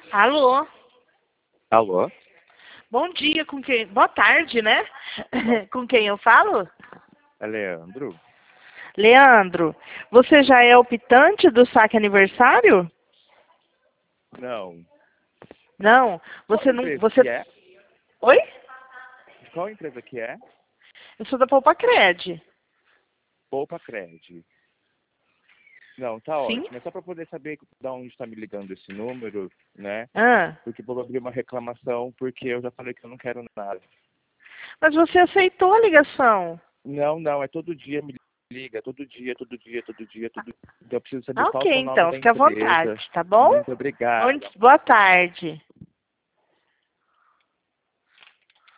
Alô? Alô? Bom dia, com quem? Boa tarde, né? Com quem eu falo? É Leandro? Leandro, você já é optante do saque aniversário? Não. Não, Qual você não, empresa você... que é? Oi? Qual empresa que é? Eu sou da Poupacred. Poupa Cred. Não, tá Sim? ótimo. É só para poder saber de onde está me ligando esse número, né? Ah, Porque vou abrir uma reclamação, porque eu já falei que eu não quero nada. mas você aceitou a ligação. Não, é todo dia me liga, todo dia. Então eu preciso saber Ah, qual ok, que é o nome então, da fica à empresa. vontade, tá bom? Muito obrigado. Boa tarde.